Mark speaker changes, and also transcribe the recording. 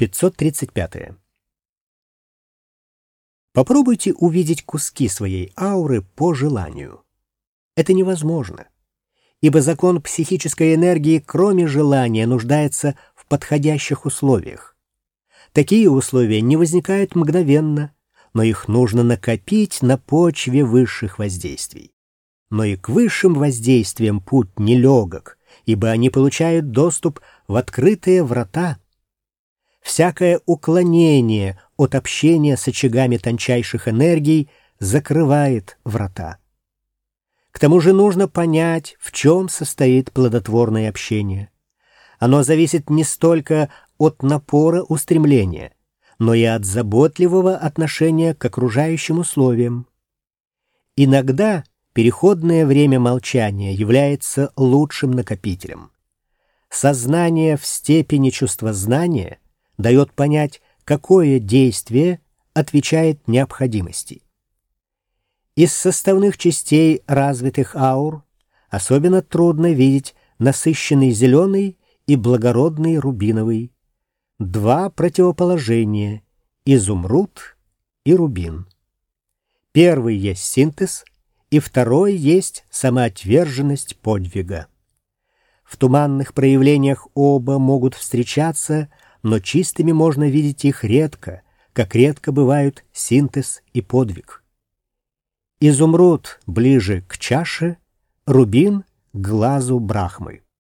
Speaker 1: 535. Попробуйте увидеть куски своей ауры по желанию. Это невозможно, ибо закон психической энергии, кроме желания, нуждается в подходящих условиях. Такие условия не возникают мгновенно, но их нужно накопить на почве высших воздействий. Но и к высшим воздействиям путь нелегок, ибо они получают доступ в открытые врата. Всякое уклонение от общения с очагами тончайших энергий закрывает врата. К тому же нужно понять, в чем состоит плодотворное общение. Оно зависит не столько от напора устремления, но и от заботливого отношения к окружающим условиям. Иногда переходное время молчания является лучшим накопителем. Сознание в степени чувствознания дает понять, какое действие отвечает необходимости. Из составных частей развитых аур особенно трудно видеть насыщенный зеленый и благородный рубиновый, два противоположения — изумруд и рубин. Первый есть синтез, и второй есть самоотверженность подвига. В туманных проявлениях оба могут встречаться, но чистыми можно видеть их редко, как редко бывают синтез и подвиг. Изумруд ближе к чаше, рубин — к глазу Брахмы.